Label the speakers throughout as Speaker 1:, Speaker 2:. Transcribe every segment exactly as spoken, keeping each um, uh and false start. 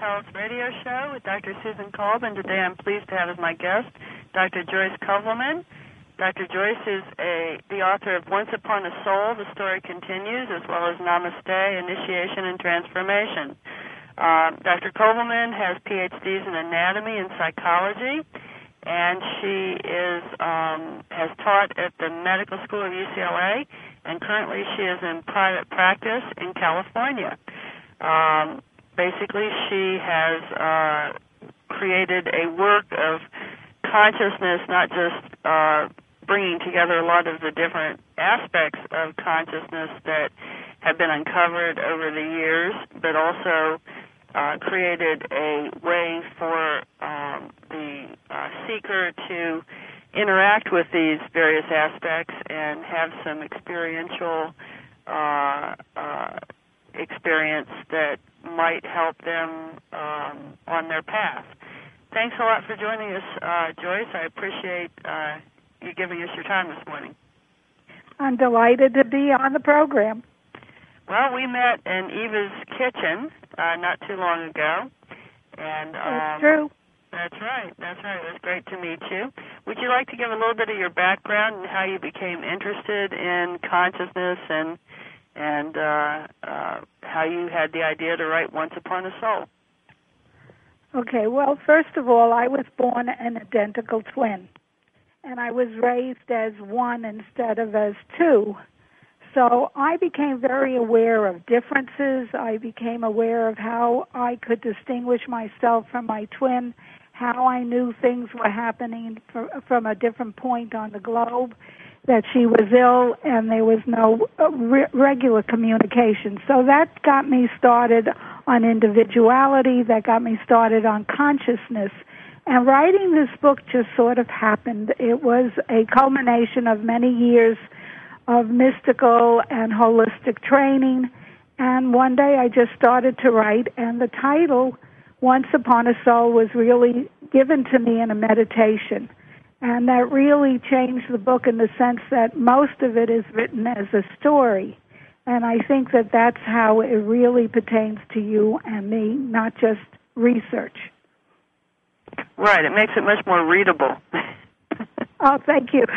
Speaker 1: Health Radio Show with Doctor Susan Kolb, and today I'm pleased to have as my guest Doctor Joyce Kovelman. Doctor Joyce is a, the author of Once Upon a Soul, The Story Continues, as well as Namaste, Initiation and Transformation. Uh, Doctor Kovelman has P H Ds in anatomy and psychology, and she is um, has taught at the Medical School of U C L A, and currently she is in private practice in California. Um, basically, she has uh, created a work of consciousness, not just uh, bringing together a lot of the different aspects of consciousness that have been uncovered over the years, but also uh, created a way for um, the uh, seeker to interact with these various aspects and have some experiential uh, uh, experience that might help them um, on their path. Thanks a lot for joining us, uh, Joyce. I appreciate uh, you giving us your time this morning.
Speaker 2: I'm delighted to be on the program.
Speaker 1: Well, we met in Eva's kitchen uh, not too long ago. And, um,
Speaker 2: That's true.
Speaker 1: That's right. That's right. It was great to meet you. Would you like to give a little bit of your background and how you became interested in consciousness and and uh, uh, how you had the idea to write Once Upon a Soul?
Speaker 2: Okay, well, first of all, I was born an identical twin, and I was raised as one instead of as two. So I became very aware of differences. I became aware of how I could distinguish myself from my twin, how I knew things were happening from a different point on the globe, that she was ill and there was no re- regular communication. So that got me started on individuality, that got me started on consciousness. And writing this book just sort of happened. It was a culmination of many years of mystical and holistic training. And one day I just started to write, and the title, Once Upon a Soul, was really given to me in a meditation. And that really changed the book in the sense that most of it is written as a story. And I think that that's how it really pertains to you and me, not just research.
Speaker 1: Right. It makes it much more readable.
Speaker 2: Oh, thank you.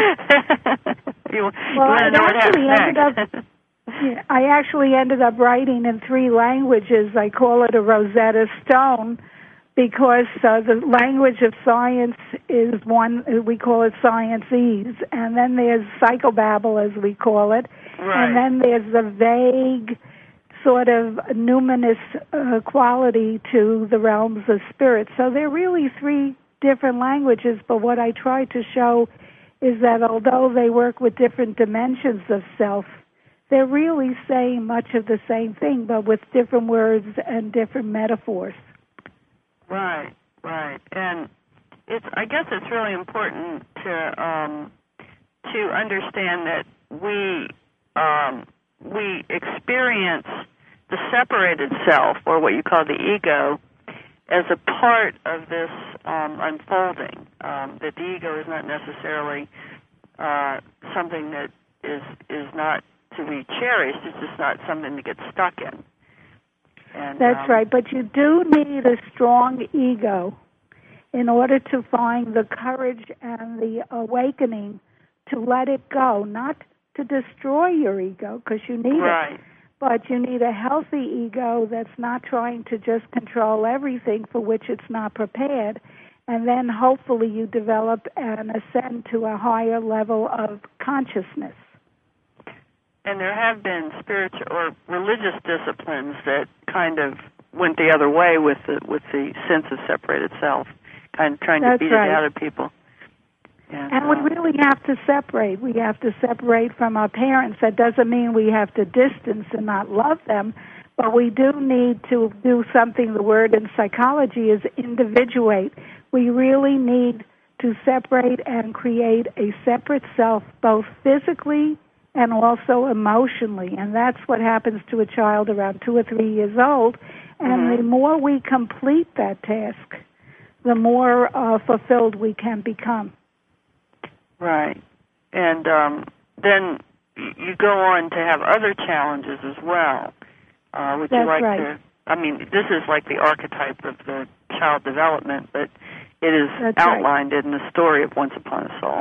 Speaker 1: you,
Speaker 2: well,
Speaker 1: you want to know what
Speaker 2: actually
Speaker 1: happens
Speaker 2: ended
Speaker 1: next.
Speaker 2: up, yeah, I actually ended up writing in three languages. I call it a Rosetta Stone, because uh, the language of science is one, we call it Science-ese, and then there's psychobabble, as we call it,
Speaker 1: right.
Speaker 2: And then there's the vague sort of numinous uh, quality to the realms of spirit. So there are really three different languages, but what I try to show is that although they work with different dimensions of self, they're really saying much of the same thing, but with different words and different metaphors.
Speaker 1: Right, right, and it's. I guess it's really important to um, to understand that we um, we experience the separated self, or what you call the ego, as a part of this um, unfolding. Um, that the ego is not necessarily uh, something that is is not to be cherished. It's just not something to get stuck in. And,
Speaker 2: That's
Speaker 1: um,
Speaker 2: right, but you do need a strong ego in order to find the courage and the awakening to let it go, not to destroy your ego, because you need
Speaker 1: right.
Speaker 2: it, but you need a healthy ego that's not trying to just control everything for which it's not prepared, and then hopefully you develop and ascend to a higher level of consciousness.
Speaker 1: And there have been spiritual or religious disciplines that kind of went the other way with the with the sense of separated self, kind of trying
Speaker 2: That's
Speaker 1: to beat
Speaker 2: right.
Speaker 1: it out of people. And,
Speaker 2: and
Speaker 1: uh,
Speaker 2: we really have to separate. We have to separate from our parents. That doesn't mean we have to distance and not love them, but we do need to do something. The word in psychology is individuate. We really need to separate and create a separate self, both physically and also emotionally, and that's what happens to a child around two or three years old. And
Speaker 1: mm-hmm.
Speaker 2: the more we complete that task, the more uh, fulfilled we can become.
Speaker 1: Right. And um, then you go on to have other challenges as well. Uh, would
Speaker 2: That's
Speaker 1: you like
Speaker 2: right.
Speaker 1: to I mean, this is like the archetype of the child development, but it is
Speaker 2: That's
Speaker 1: outlined
Speaker 2: right.
Speaker 1: in the story of Once Upon a Soul.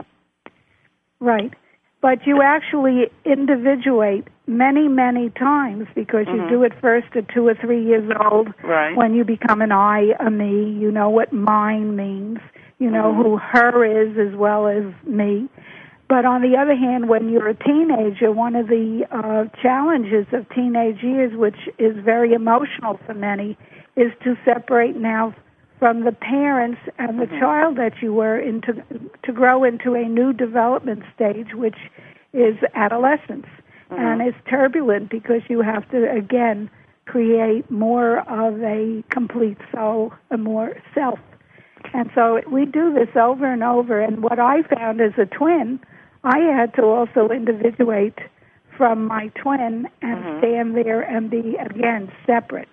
Speaker 2: Right. But you actually individuate many, many times because
Speaker 1: Mm-hmm.
Speaker 2: you do it first at two or three years old.
Speaker 1: Right.
Speaker 2: When you become an I, a me, you know what mine means. You know
Speaker 1: Mm-hmm.
Speaker 2: who her is as well as me. But on the other hand, when you're a teenager, one of the uh, challenges of teenage years, which is very emotional for many, is to separate now from the parents and the
Speaker 1: Mm-hmm.
Speaker 2: child that you were into to grow into a new development stage, which is adolescence.
Speaker 1: Mm-hmm.
Speaker 2: And it's turbulent because you have to, again, create more of a complete soul, a more self. And so we do this over and over. And what I found as a twin, I had to also individuate from my twin and
Speaker 1: Mm-hmm.
Speaker 2: stand there and be, again, separate.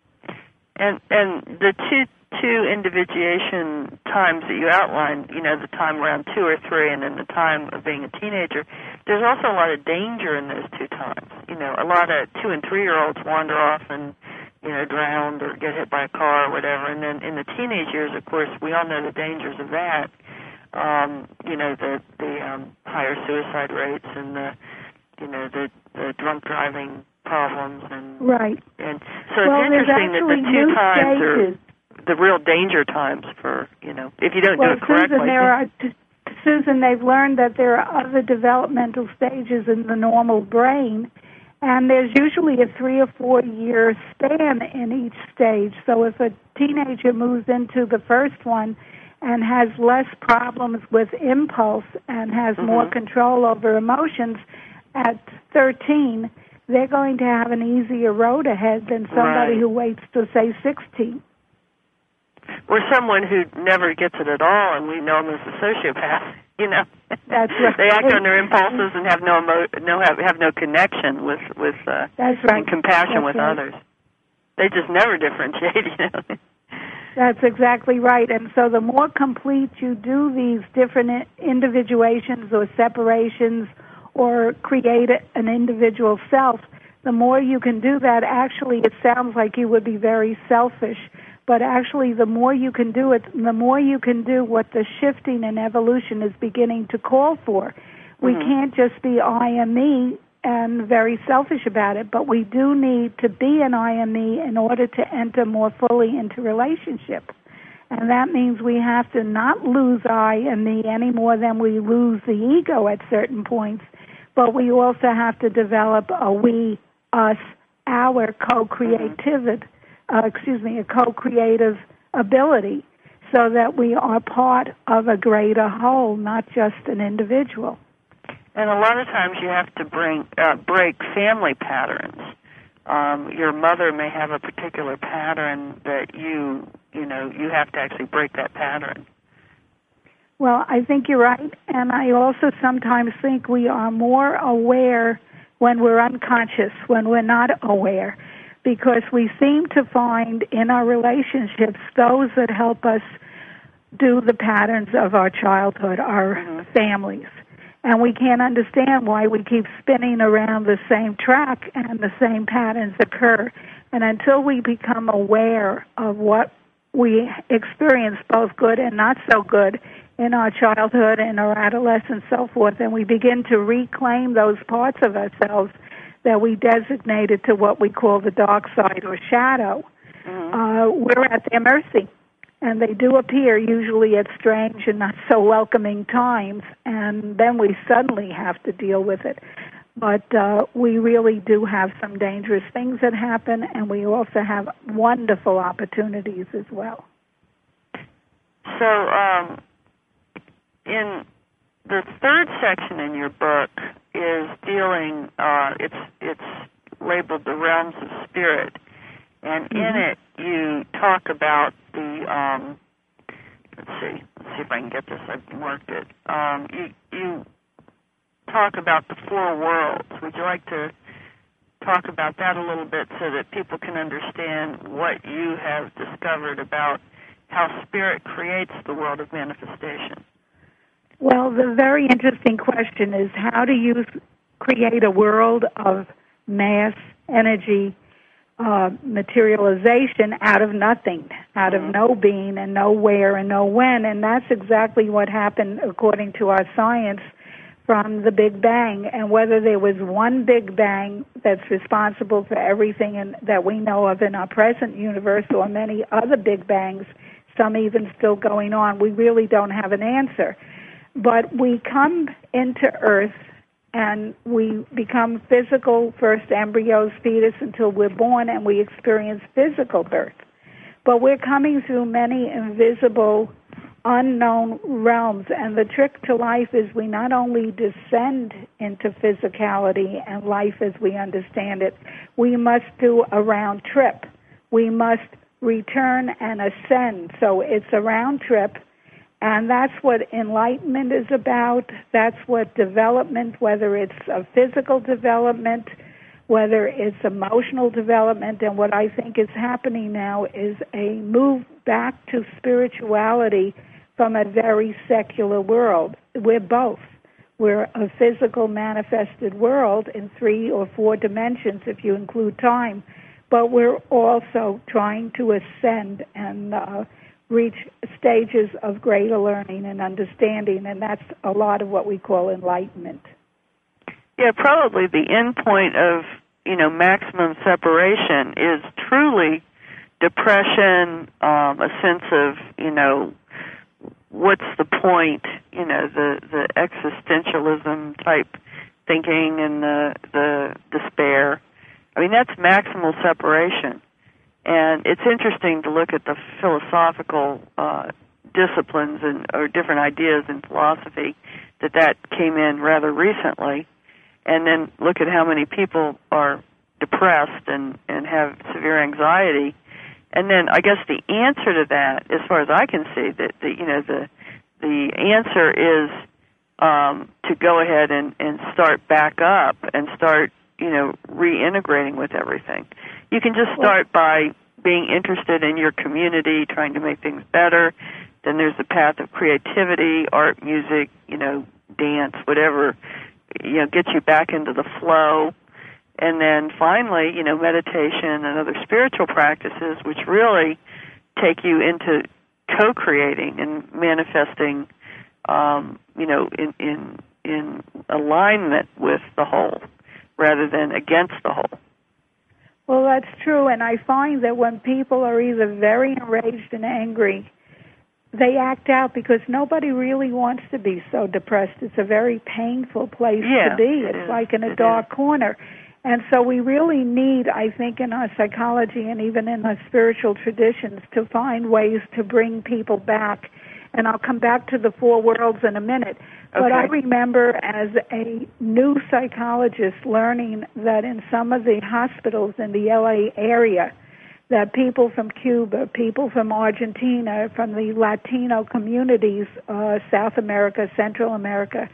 Speaker 1: And and the two two individuation times that you outlined, you know, the time around two or three and then the time of being a teenager, there's also a lot of danger in those two times. You know, a lot of two and three-year-olds wander off and, you know, drown or get hit by a car or whatever. And then in the teenage years, of course, we all know the dangers of that. Um, you know, the, the um, higher suicide rates and the, you know, the, the drunk driving problems. And,
Speaker 2: Right.
Speaker 1: and so
Speaker 2: well,
Speaker 1: it's interesting that the two times
Speaker 2: stages.
Speaker 1: are the real danger times for, you know, if you don't
Speaker 2: well,
Speaker 1: do it correctly.
Speaker 2: Susan, there are, Susan, they've learned that there are other developmental stages in the normal brain, and there's usually a three or four year span in each stage. So if a teenager moves into the first one and has less problems with impulse and has
Speaker 1: Mm-hmm.
Speaker 2: more control over emotions at thirteen, they're going to have an easier road ahead than somebody
Speaker 1: Right.
Speaker 2: who waits to, say, sixteen.
Speaker 1: Or someone who never gets it at all, and we know them as a sociopath. You know,
Speaker 2: That's right.
Speaker 1: They act on their impulses and have no emo- no have, have no connection with with uh,
Speaker 2: That's right.
Speaker 1: and compassion
Speaker 2: That's
Speaker 1: with
Speaker 2: right.
Speaker 1: others. They just never differentiate. You know.
Speaker 2: That's exactly right. And so the more complete you do these different individuations or separations or create an individual self, the more you can do that. Actually, it sounds like you would be very selfish, but actually the more you can do it, the more you can do what the shifting and evolution is beginning to call for. We
Speaker 1: Mm-hmm.
Speaker 2: can't just be I am me and very selfish about it, but we do need to be an I am me in order to enter more fully into relationship. And that means we have to not lose I and me any more than we lose the ego at certain points, but we also have to develop a we, us, our co-creativity, uh, excuse me, a co-creative ability so that we are part of a greater whole, not just an individual.
Speaker 1: And a lot of times you have to bring uh, break family patterns. Um, your mother may have a particular pattern that you, you know, you have to actually break that pattern.
Speaker 2: Well, I think you're right, and I also sometimes think we are more aware when we're unconscious, when we're not aware, because we seem to find in our relationships those that help us do the patterns of our childhood, our
Speaker 1: Mm-hmm.
Speaker 2: families. And we can't understand why we keep spinning around the same track and the same patterns occur. And until we become aware of what we experience, both good and not so good, in our childhood and our adolescence, so forth, and we begin to reclaim those parts of ourselves that we designated to what we call the dark side or shadow,
Speaker 1: Mm-hmm.
Speaker 2: uh, we're at their mercy. And they do appear usually at strange and not so welcoming times, and then we suddenly have to deal with it. But uh, we really do have some dangerous things that happen, and we also have wonderful opportunities as well.
Speaker 1: So, um, in the third section in your book is dealing. Uh, it's it's labeled the realms of spirit, and
Speaker 2: Mm-hmm.
Speaker 1: in it you talk about the. Um, let's see. Let's see if I can get this. I've marked it. Um, you you talk about the four worlds. Would you like to talk about that a little bit so that people can understand what you have discovered about how spirit creates the world of manifestation?
Speaker 2: Well, the very interesting question is, how do you create a world of mass energy uh, materialization out of nothing, out of no being and no where and no when. And that's exactly what happened according to our science from the Big Bang. And whether there was one Big Bang that's responsible for everything in, that we know of in our present universe, or many other Big Bangs, some even still going on, we really don't have an answer. But we come into Earth and we become physical, first embryos, fetus, until we're born, and we experience physical birth. But we're coming through many invisible, unknown realms, and the trick to life is we not only descend into physicality and life as we understand it, we must do a round trip. We must return and ascend. So it's a round trip. And that's what enlightenment is about. That's what development, whether it's a physical development, whether it's emotional development, and what I think is happening now is a move back to spirituality from a very secular world. We're both. We're a physical manifested world in three or four dimensions if you include time, but we're also trying to ascend and uh, reach stages of greater learning and understanding, and that's a lot of what we call enlightenment.
Speaker 1: Yeah, probably the end point of, you know, maximum separation is truly depression, um, a sense of, you know, what's the point, you know, the, the existentialism type thinking and the, the despair. I mean, that's maximal separation. And it's interesting to look at the philosophical uh, disciplines and or different ideas in philosophy that that came in rather recently, and then look at how many people are depressed and, and have severe anxiety. And then I guess the answer to that, as far as I can see, that the, you know the the answer is um, to go ahead and, and start back up and start you know reintegrating with everything. You can just start by being interested in your community, trying to make things better. Then there's the path of creativity, art, music, you know, dance, whatever, you know, gets you back into the flow. And then finally, you know, meditation and other spiritual practices, which really take you into co-creating and manifesting, um, you know, in, in in alignment with the whole rather than against the whole.
Speaker 2: Well, that's true, and I find that when people are either very enraged and angry, they act out because nobody really wants to be so depressed. It's a very painful place
Speaker 1: yeah,
Speaker 2: to be.
Speaker 1: It
Speaker 2: it's
Speaker 1: is.
Speaker 2: like in a
Speaker 1: it
Speaker 2: dark
Speaker 1: is.
Speaker 2: corner. And so we really need, I think, in our psychology and even in our spiritual traditions to find ways to bring people back. And I'll come back to the four worlds in a minute. But
Speaker 1: okay.
Speaker 2: I remember as a new psychologist learning that in some of the hospitals in the L A area, that people from Cuba, people from Argentina, from the Latino communities, uh, South America, Central America,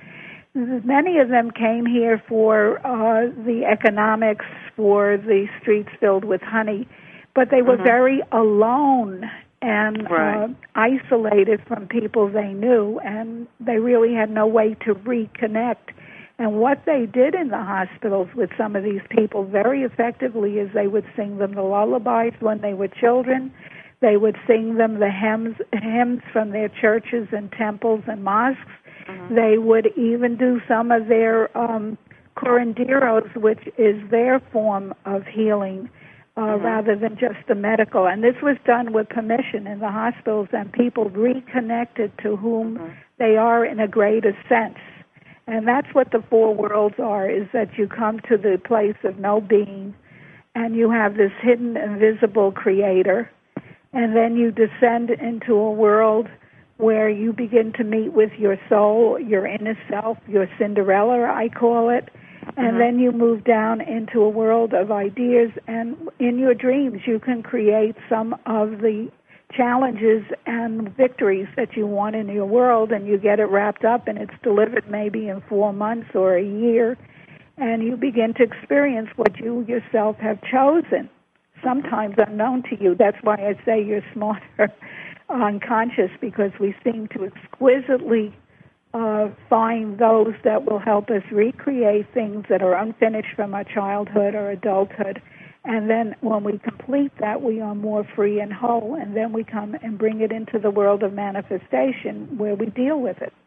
Speaker 2: many of them came here for uh, the economics, for the streets filled with honey, but they were mm-hmm. very alone and
Speaker 1: right.
Speaker 2: uh, isolated from people they knew, and they really had no way to reconnect. And what they did in the hospitals with some of these people very effectively is they would sing them the lullabies when they were children. They would sing them the hymns, hymns from their churches and temples and mosques. Mm-hmm. They would even do some of their um, curanderos, which is their form of healing, uh, mm-hmm. rather than just the medical. And this was done with permission in the hospitals, and people reconnected to whom mm-hmm. they are in a greater sense. And that's what the four worlds are, is that you come to the place of no being, and you have this hidden, invisible creator, and then you descend into a world where you begin to meet with your soul, your inner self, your Cinderella, I call it, and mm-hmm. then you move down into a world of ideas, and in your dreams you can create some of the challenges and victories that you want in your world, and you get it wrapped up, and it's delivered maybe in four months or a year, and you begin to experience what you yourself have chosen, sometimes unknown to you. That's why I say you're smarter unconscious, because we seem to exquisitely uh, find those that will help us recreate things that are unfinished from our childhood or adulthood, And then when we complete that, we are more free and whole, and then we come and bring it into the world of manifestation where we deal with it.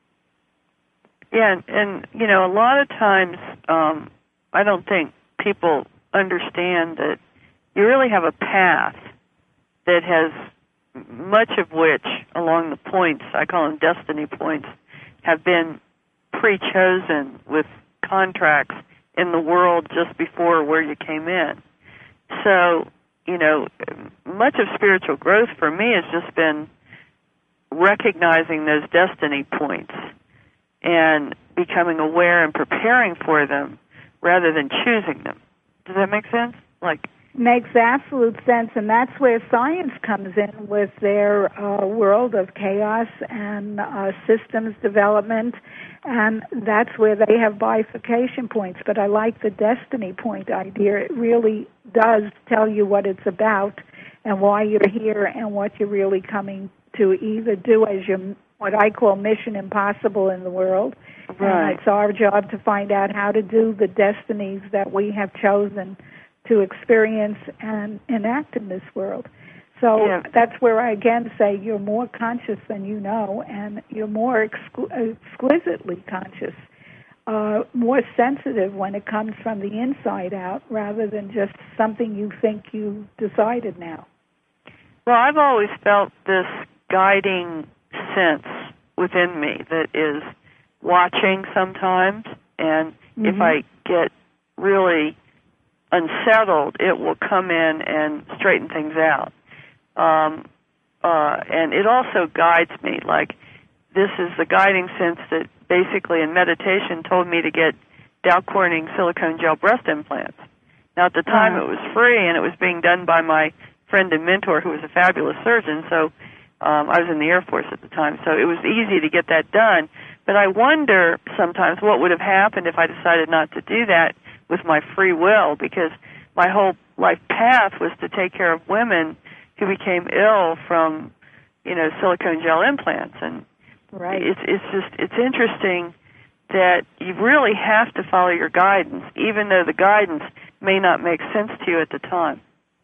Speaker 1: Yeah, and, and you know, a lot of times um, I don't think people understand that you really have a path that has much of which, along the points, I call them destiny points, have been pre-chosen with contracts in the world just before where you came in. So, you know, much of spiritual growth for me has just been recognizing those destiny points and becoming aware and preparing for them rather than choosing them. Does that make sense? Like,
Speaker 2: makes absolute sense, and that's where science comes in with their uh, world of chaos and uh, systems development, and that's where they have bifurcation points. But I like the destiny point idea. It really does tell you what it's about and why you're here and what you're really coming to either do as your, what I call mission impossible in the world.
Speaker 1: Right.
Speaker 2: And it's our job to find out how to do the destinies that we have chosen to experience and enact in this world. So
Speaker 1: yeah.
Speaker 2: that's where I again say you're more conscious than you know, and you're more exclu- exquisitely conscious, uh, more sensitive when it comes from the inside out rather than just something you think you decided now.
Speaker 1: Well, I've always felt this guiding sense within me that is watching sometimes, and mm-hmm. if I get really unsettled, it will come in and straighten things out. Um, uh, and it also guides me. Like, this is the guiding sense that basically in meditation told me to get Dow Corning silicone gel breast implants. Now, at the time, uh-huh. it was free, and it was being done by my friend and mentor, who was a fabulous surgeon. So um, I was in the Air Force at the time, so it was easy to get that done. But I wonder sometimes what would have happened if I decided not to do that with my free will, because my whole life path was to take care of women who became ill from, you know, silicone gel implants. And
Speaker 2: right.
Speaker 1: it's it's just it's interesting that you really have to follow your guidance, even though the guidance may not make sense to you at the time.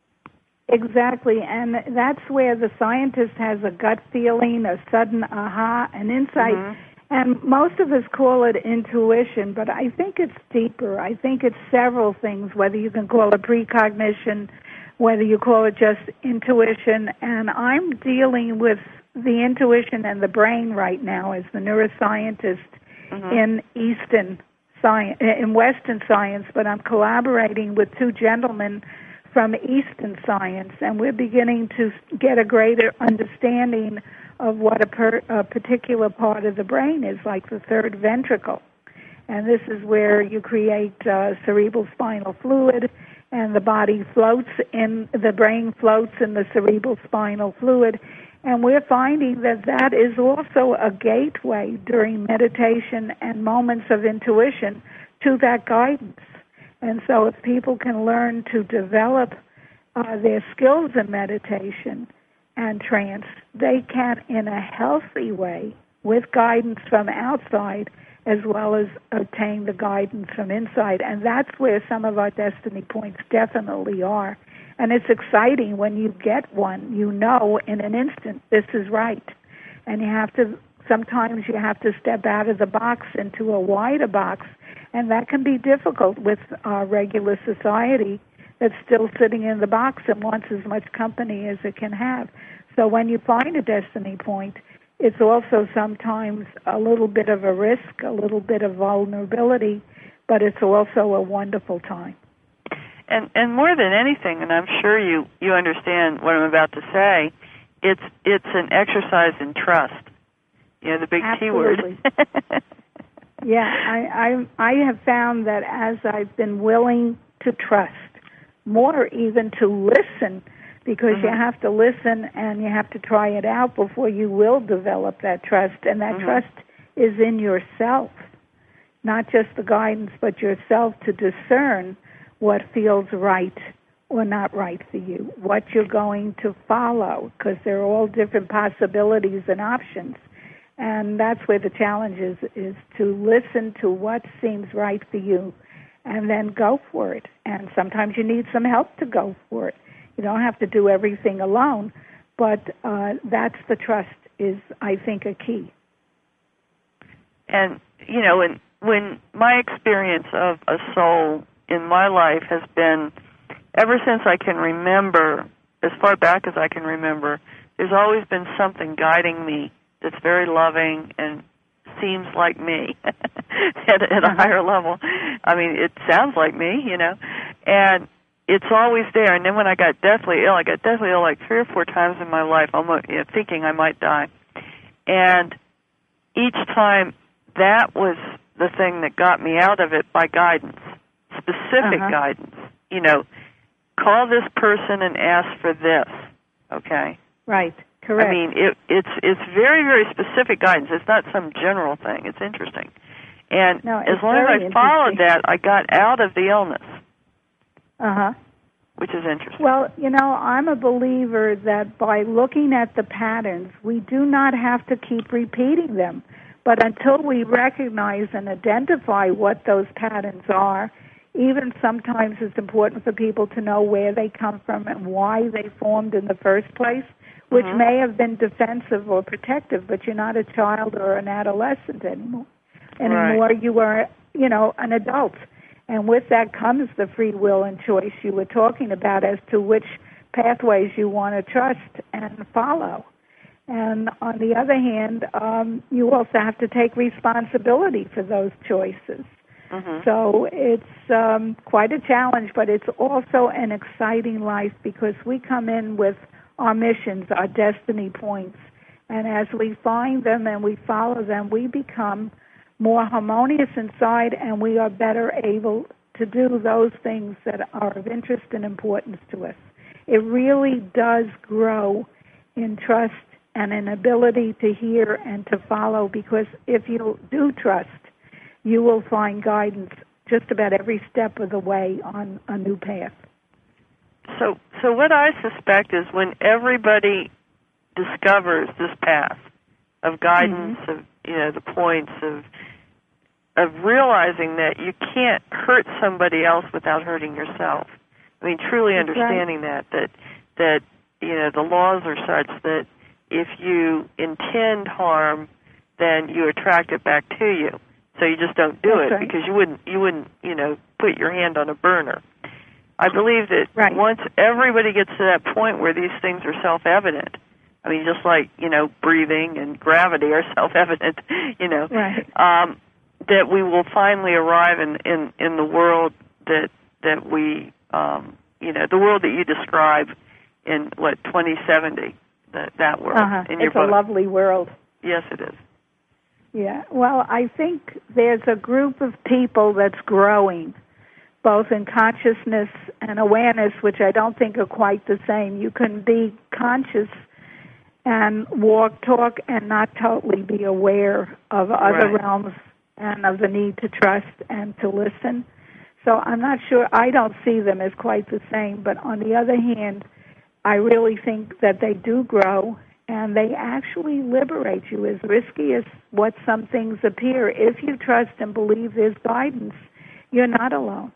Speaker 2: Exactly, and that's where the scientist has a gut feeling, a sudden aha, an insight. Mm-hmm. And most of us call it intuition, but I think it's deeper. I think it's several things, whether you can call it precognition, whether you call it just intuition. And I'm dealing with the intuition and the brain right now as the neuroscientist mm-hmm. in Eastern science, in Western science, but I'm collaborating with two gentlemen from Eastern science, and we're beginning to get a greater understanding of what a, per, a particular part of the brain is, like the third ventricle. And this is where you create uh, cerebral spinal fluid, and the body floats in, the brain floats in the cerebral spinal fluid. And we're finding that that is also a gateway during meditation and moments of intuition to that guidance. And so if people can learn to develop uh, their skills in meditation and trance, they can, in a healthy way, with guidance from outside, as well as obtain the guidance from inside. And that's where some of our destiny points definitely are. And it's exciting when you get one. You know in an instant this is right. And you have to, sometimes you have to step out of the box into a wider box. And that can be difficult with our regular society that's still sitting in the box and wants as much company as it can have. So when you find a destiny point, it's also sometimes a little bit of a risk, a little bit of vulnerability, but it's also a wonderful time.
Speaker 1: And and more than anything, and I'm sure you, you understand what I'm about to say, it's it's an exercise in trust. You know, the big
Speaker 2: Absolutely.
Speaker 1: T word.
Speaker 2: Yeah, I, I I have found that as I've been willing to trust, more even to listen, because mm-hmm. you have to listen and you have to try it out before you will develop that trust. And that mm-hmm. trust is in yourself, not just the guidance, but yourself to discern what feels right or not right for you, what you're going to follow, because there are all different possibilities and options. And that's where the challenge is, is to listen to what seems right for you and then go for it. And sometimes you need some help to go for it. You don't have to do everything alone, but uh, that's the trust is, I think, a key.
Speaker 1: And, you know, when, when my experience of a soul in my life has been, ever since I can remember, as far back as I can remember, there's always been something guiding me that's very loving and seems like me at, at a higher level. I mean, it sounds like me, you know, and it's always there. And then when I got deathly ill, I got deathly ill like three or four times in my life, almost, you know, thinking I might die. And each time, that was the thing that got me out of it by guidance, specific uh-huh. guidance. You know, call this person and ask for this, okay?
Speaker 2: Right, correct.
Speaker 1: I mean, it, it's it's very, very specific guidance. It's not some general thing. It's interesting. And
Speaker 2: no,
Speaker 1: as long as I followed that, I got out of the illness.
Speaker 2: Uh-huh.
Speaker 1: Which is interesting.
Speaker 2: Well, you know, I'm a believer that by looking at the patterns, we do not have to keep repeating them. But until we recognize and identify what those patterns are, even sometimes it's important for people to know where they come from and why they formed in the first place, which mm-hmm. may have been defensive or protective, but you're not a child or an adolescent anymore. Anymore,
Speaker 1: right.
Speaker 2: You are, you know, an adult. And with that comes the free will and choice you were talking about as to which pathways you want to trust and follow. And on the other hand, um, you also have to take responsibility for those choices.
Speaker 1: Mm-hmm.
Speaker 2: So it's um, quite a challenge, but it's also an exciting life because we come in with our missions, our destiny points, and as we find them and we follow them, we become more harmonious inside, and we are better able to do those things that are of interest and importance to us. It really does grow in trust and an ability to hear and to follow, because if you do trust, you will find guidance just about every step of the way on a new path.
Speaker 1: So, so what I suspect is when everybody discovers this path of guidance, mm-hmm. of you know the points of of realizing that you can't hurt somebody else without hurting yourself. I mean, truly
Speaker 2: That's
Speaker 1: understanding
Speaker 2: right.
Speaker 1: that that that you know the laws are such that if you intend harm, then you attract it back to you. So you just don't do
Speaker 2: That's
Speaker 1: it
Speaker 2: right.
Speaker 1: because you wouldn't you wouldn't you know put your hand on a burner. I believe that
Speaker 2: right.
Speaker 1: once everybody gets to that point where these things are self-evident, I mean, just like you know breathing and gravity are self-evident, you know,
Speaker 2: right.
Speaker 1: um, that we will finally arrive in, in, in the world that that we um, you know the world that you describe in what twenty seventy. That, that world
Speaker 2: uh-huh.
Speaker 1: in your
Speaker 2: it's
Speaker 1: book.
Speaker 2: a lovely world.
Speaker 1: Yes, it is.
Speaker 2: Yeah. Well, I think there's a group of people that's growing, both in consciousness and awareness, which I don't think are quite the same. You can be conscious and walk, talk, and not totally be aware of other
Speaker 1: right.
Speaker 2: realms and of the need to trust and to listen. So I'm not sure. I don't see them as quite the same. But on the other hand, I really think that they do grow, and they actually liberate you, as risky as what some things appear. If you trust and believe there's guidance, you're not alone.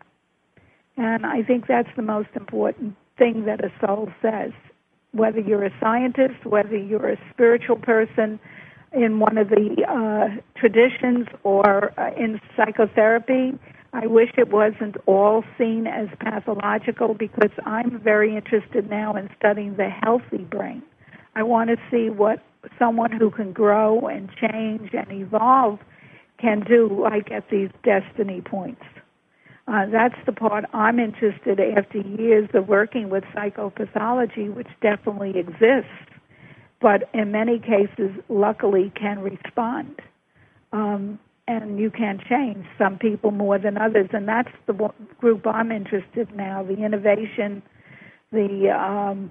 Speaker 2: And I think that's the most important thing that a soul says. Whether you're a scientist, whether you're a spiritual person in one of the uh, traditions or uh, in psychotherapy, I wish it wasn't all seen as pathological, because I'm very interested now in studying the healthy brain. I want to see what someone who can grow and change and evolve can do, like at these destiny points. Uh, that's the part I'm interested in after years of working with psychopathology, which definitely exists, but in many cases, luckily, can respond. Um, and you can change some people more than others, and that's the group I'm interested in now, the innovation, the um,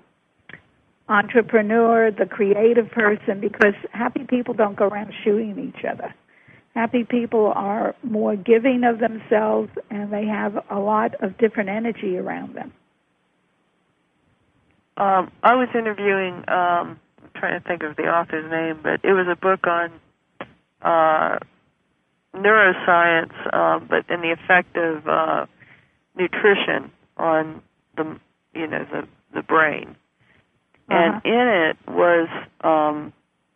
Speaker 2: entrepreneur, the creative person, because happy people don't go around shooting each other. Happy people are more giving of themselves, and they have a lot of different energy around them.
Speaker 1: Um, I was interviewing, um, I'm trying to think of the author's name, but it was a book on uh, neuroscience, uh, but in the effect of uh, nutrition on the you know the the brain, uh-huh. and in it was um,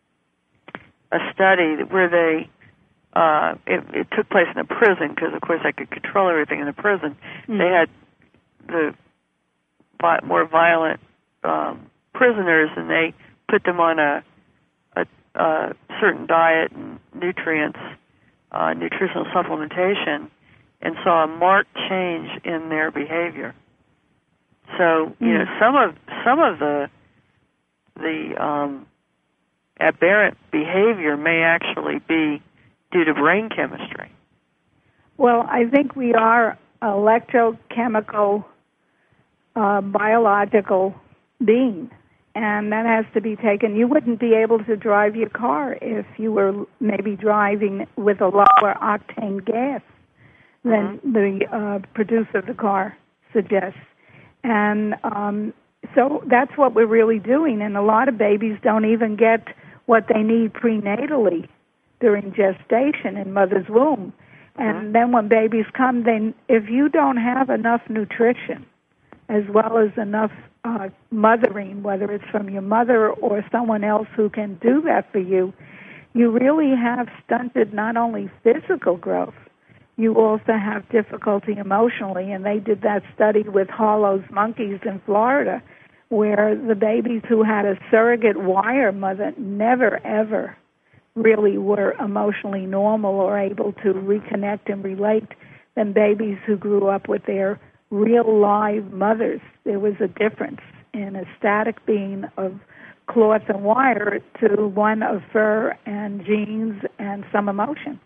Speaker 1: a study where they uh, it, it took place in a prison because of course I could control everything in the prison. Mm-hmm. They had the vi- more violent um, prisoners, and they put them on a, a, a certain diet and nutrients, uh, nutritional supplementation, and saw a marked change in their behavior. So you mm. know some of some of the the um, aberrant behavior may actually be due to brain chemistry.
Speaker 2: Well, I think we are electrochemical, uh, biological being, and that has to be taken. You wouldn't be able to drive your car if you were maybe driving with a lower octane gas than mm-hmm. the uh, producer of the car suggests. And um, so that's what we're really doing, and a lot of babies don't even get what they need prenatally during gestation in mother's womb. And mm-hmm. then when babies come, then if you don't have enough nutrition as well as enough uh, mothering, whether it's from your mother or someone else who can do that for you, you really have stunted not only physical growth, you also have difficulty emotionally. And they did that study with Harlow's monkeys in Florida, where the babies who had a surrogate wire mother never, ever really were emotionally normal or able to reconnect and relate than babies who grew up with their real live mothers. There was a difference in a static being of cloth and wire to one of fur and genes and some emotion.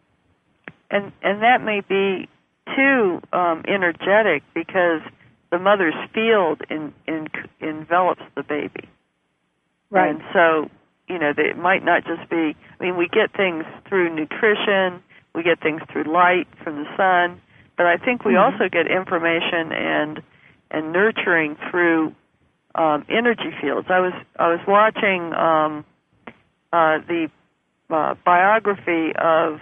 Speaker 1: And and that may be too um, energetic because the mother's field in, in, envelops the baby.
Speaker 2: Right.
Speaker 1: And so, you know, it might not just be, I mean, we get things through nutrition, we get things through light from the sun, but I think we mm-hmm. also get information and and nurturing through um, energy fields. I was I was watching um, uh, the uh, biography of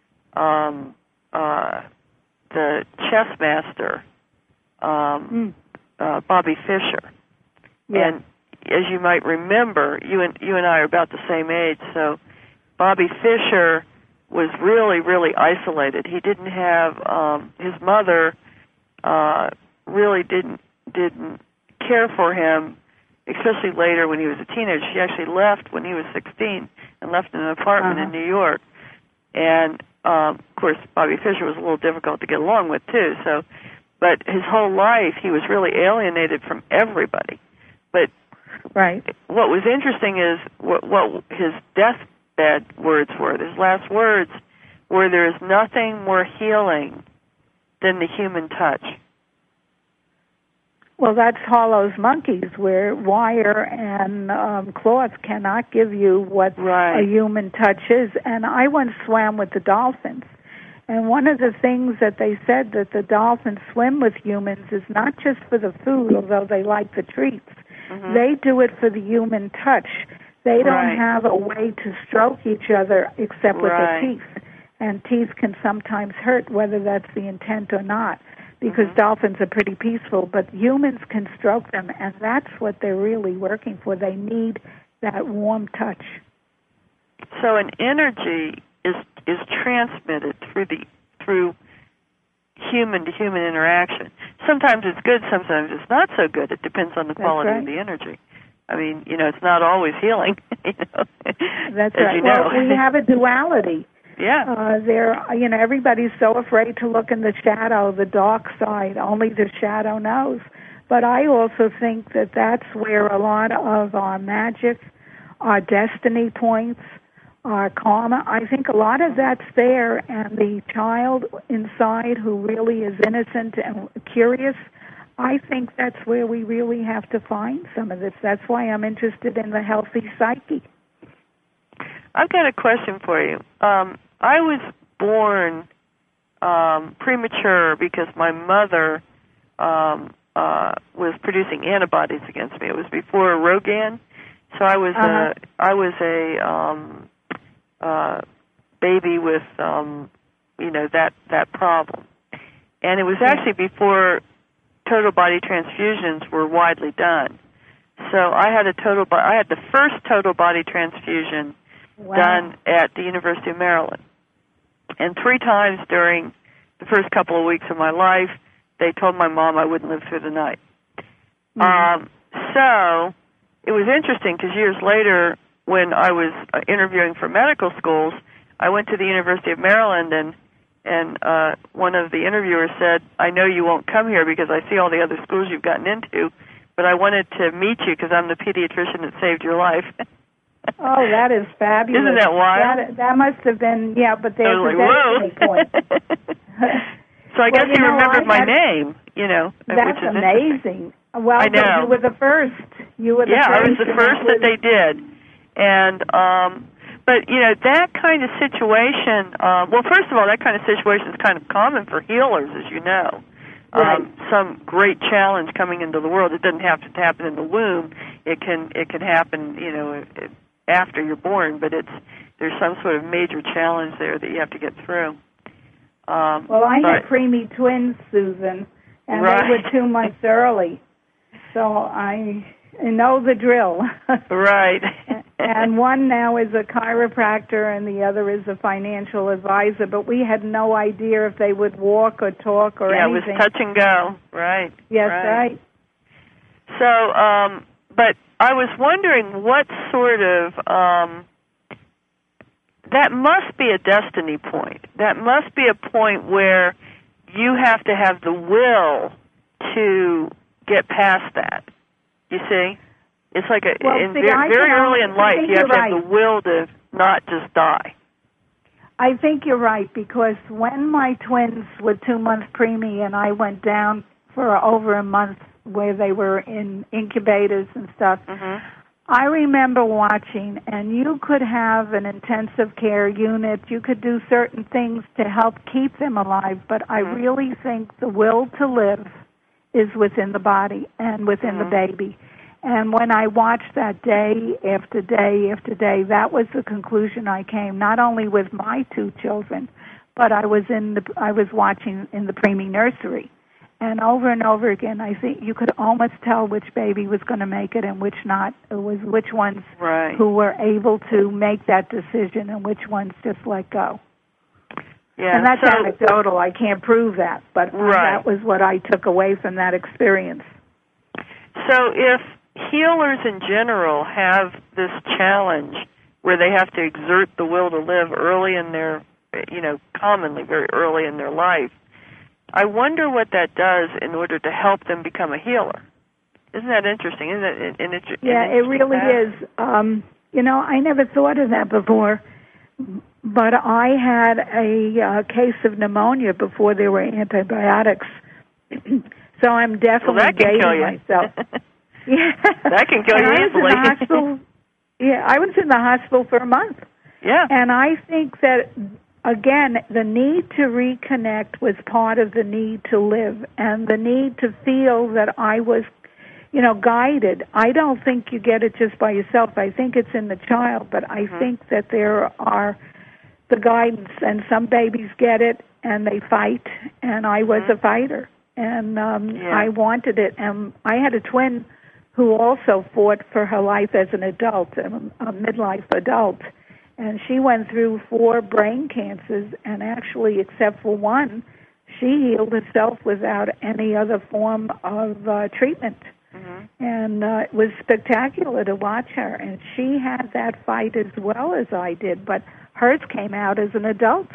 Speaker 1: um, uh, the chess master, um, mm. uh, Bobby Fischer,
Speaker 2: yeah.
Speaker 1: and as you might remember, you and you and I are about the same age, so Bobby Fischer was really, really isolated. He didn't have um, his mother uh, really didn't didn't care for him, especially later when he was a teenager. She actually left when he was sixteen and left in an apartment uh-huh. in New York. And um, of course, Bobby Fischer was a little difficult to get along with too. So, but his whole life he was really alienated from everybody. But
Speaker 2: right.
Speaker 1: what was interesting is what, what his deathbed words were. His last words were, "There is nothing more healing than the human touch."
Speaker 2: Well, that's Harlow's monkeys, where wire and um, cloth cannot give you what
Speaker 1: right.
Speaker 2: a human touch is. And I once swam with the dolphins. And one of the things that they said that the dolphins swim with humans is not just for the food, although they like the treats. Mm-hmm. They do it for the human touch. They don't
Speaker 1: right.
Speaker 2: have a way to stroke each other except with
Speaker 1: right.
Speaker 2: their teeth. And teeth can sometimes hurt, whether that's the intent or not, because mm-hmm. dolphins are pretty peaceful. But humans can stroke them, and that's what they're really working for. They need that warm touch.
Speaker 1: So an energy is is transmitted through the through human to human interaction. Sometimes it's good, sometimes it's not so good. It depends on the quality
Speaker 2: right.
Speaker 1: of the energy. I mean, you know, it's not always healing. You know,
Speaker 2: that's
Speaker 1: as
Speaker 2: right.
Speaker 1: You know.
Speaker 2: Well, we have a duality.
Speaker 1: Yeah.
Speaker 2: Uh, there, you know, everybody's so afraid to look in the shadow, the dark side. Only the shadow knows. But I also think that that's where a lot of our magic, our destiny points, our karma, I think a lot of that's there, and the child inside who really is innocent and curious, I think that's where we really have to find some of this. That's why I'm interested in the healthy psyche.
Speaker 1: I've got a question for you. Um, I was born um, premature because my mother um, uh, was producing antibodies against me. It was before Rogaine, so I was
Speaker 2: uh-huh.
Speaker 1: a I was a um, uh, baby with um, you know, that, that problem. And it was actually before total body transfusions were widely done. So I had a total, bo- I had the first total body transfusion wow. done at the University of Maryland. And three times during the first couple of weeks of my life, they told my mom I wouldn't live through the night. Mm-hmm. Um, so it was interesting because years later, when I was uh, interviewing for medical schools, I went to the University of Maryland, and and uh, one of the interviewers said, "I know you won't come here because I see all the other schools you've gotten into, but I wanted to meet you because I'm the pediatrician that saved your life."
Speaker 2: Oh, that is fabulous.
Speaker 1: Isn't that wild?
Speaker 2: That, that must have been, yeah, but there's
Speaker 1: like,
Speaker 2: a destiny point.
Speaker 1: So I
Speaker 2: well,
Speaker 1: guess
Speaker 2: you
Speaker 1: he
Speaker 2: know,
Speaker 1: remembered
Speaker 2: I
Speaker 1: my
Speaker 2: had,
Speaker 1: name, you know.
Speaker 2: That's
Speaker 1: which is
Speaker 2: amazing. Well,
Speaker 1: I know.
Speaker 2: you were the first. You were the
Speaker 1: yeah,
Speaker 2: first.
Speaker 1: I was the first that,
Speaker 2: that
Speaker 1: they did. And, um, but, you know, that kind of situation, uh, well, first of all, that kind of situation is kind of common for healers, as you know.
Speaker 2: Right.
Speaker 1: Um, some great challenge coming into the world. It doesn't have to happen in the womb. It can it can happen, you know, after you're born, but it's there's some sort of major challenge there that you have to get through. Um,
Speaker 2: well, I
Speaker 1: but,
Speaker 2: had preemie twins, Susan, and
Speaker 1: right.
Speaker 2: they were two months early, so I know the drill.
Speaker 1: Right.
Speaker 2: And one now is a chiropractor and the other is a financial advisor, but we had no idea if they would walk or talk or
Speaker 1: yeah,
Speaker 2: anything.
Speaker 1: Yeah, it was touch and go. Right.
Speaker 2: Yes,
Speaker 1: right.
Speaker 2: right.
Speaker 1: So, um, but I was wondering what sort of, um, that must be a destiny point. That must be a point where you have to have the will to get past that. You see? It's like a,
Speaker 2: well,
Speaker 1: in
Speaker 2: see,
Speaker 1: very, very early in life, you have to
Speaker 2: right.
Speaker 1: have the will to not just die.
Speaker 2: I think you're right, because when my twins were two months preemie and I went down for over a month where they were in incubators and stuff,
Speaker 1: mm-hmm.
Speaker 2: I remember watching, and you could have an intensive care unit, you could do certain things to help keep them alive, but mm-hmm. I really think the will to live is within the body and within mm-hmm. the baby. And when I watched that day after day after day, that was the conclusion I came, not only with my two children, but I was in the I was watching in the preemie nursery. And over and over again, I think you could almost tell which baby was going to make it and which not. It was which ones
Speaker 1: right.
Speaker 2: who were able to make that decision and which ones just let go.
Speaker 1: Yeah,
Speaker 2: and that's
Speaker 1: so,
Speaker 2: anecdotal. I can't prove that, but
Speaker 1: right.
Speaker 2: that was what I took away from that experience.
Speaker 1: So if healers in general have this challenge where they have to exert the will to live early in their, you know, commonly very early in their life, I wonder what that does in order to help them become a healer. Isn't that interesting? Isn't it? An, an, an
Speaker 2: yeah, it really
Speaker 1: path?
Speaker 2: is. Um, you know, I never thought of that before, but I had a uh, case of pneumonia before there were antibiotics, so I'm definitely
Speaker 1: well, that can
Speaker 2: dating
Speaker 1: kill you.
Speaker 2: myself. Yeah,
Speaker 1: that can kill
Speaker 2: and
Speaker 1: you
Speaker 2: I was
Speaker 1: easily.
Speaker 2: in the hospital. Yeah, I was in the hospital for a month.
Speaker 1: Yeah,
Speaker 2: and I think that. Again, the need to reconnect was part of the need to live and the need to feel that I was, you know, guided. I don't think you get it just by yourself. I think it's in the child, but I mm-hmm. think that there are the guidance, and some babies get it and they fight, and I was mm-hmm. a fighter, and um,
Speaker 1: yeah.
Speaker 2: I wanted it. And I had a twin who also fought for her life as an adult, a, a midlife adult. And she went through four brain cancers, and actually, except for one, she healed herself without any other form of uh, treatment.
Speaker 1: Mm-hmm.
Speaker 2: And uh, it was spectacular to watch her. And she had that fight as well as I did, but hers came out as an adult.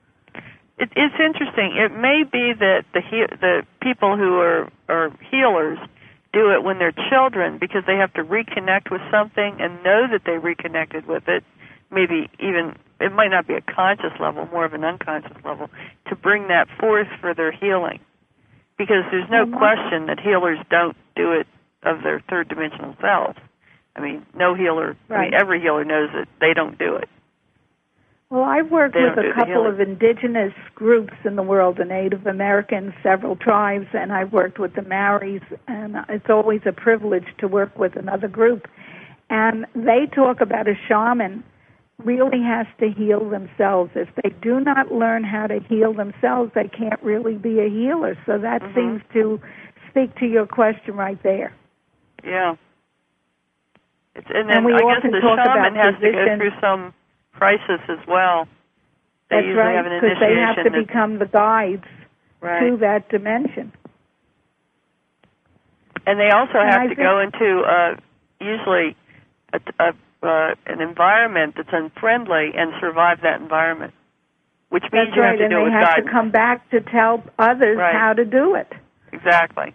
Speaker 1: It, it's interesting. It may be that the he- the people who are, are healers do it when they're children because they have to reconnect with something and know that they reconnected with it. Maybe even, it might not be a conscious level, more of an unconscious level, to bring that forth for their healing. Because there's no mm-hmm. question that healers don't do it of their third dimensional selves. I mean, no healer,
Speaker 2: right.
Speaker 1: I mean, every healer knows that they don't do it.
Speaker 2: Well, I've worked
Speaker 1: they
Speaker 2: with a couple of indigenous groups in the world, the Native Americans, several tribes, and I've worked with the Maoris, and it's always a privilege to work with another group. And they talk about a shaman really has to heal themselves. If they do not learn how to heal themselves, they can't really be a healer. So that
Speaker 1: mm-hmm.
Speaker 2: seems to speak to your question right there.
Speaker 1: Yeah. It's, and
Speaker 2: and
Speaker 1: then
Speaker 2: we
Speaker 1: I
Speaker 2: often
Speaker 1: guess the
Speaker 2: talk
Speaker 1: shaman
Speaker 2: about
Speaker 1: has to go
Speaker 2: physicians.
Speaker 1: through some crisis as well. They
Speaker 2: That's
Speaker 1: usually
Speaker 2: right,
Speaker 1: have an
Speaker 2: because they have to
Speaker 1: initiation
Speaker 2: become the guides
Speaker 1: right.
Speaker 2: to that dimension.
Speaker 1: And they also
Speaker 2: And
Speaker 1: have
Speaker 2: I
Speaker 1: to
Speaker 2: think,
Speaker 1: go into uh, usually a, a, uh, an environment that's unfriendly and survive that environment, which means
Speaker 2: that's
Speaker 1: you
Speaker 2: right,
Speaker 1: have to
Speaker 2: and
Speaker 1: do it
Speaker 2: they
Speaker 1: with
Speaker 2: have
Speaker 1: guidance.
Speaker 2: to come back to tell others
Speaker 1: right.
Speaker 2: how to do it.
Speaker 1: Exactly.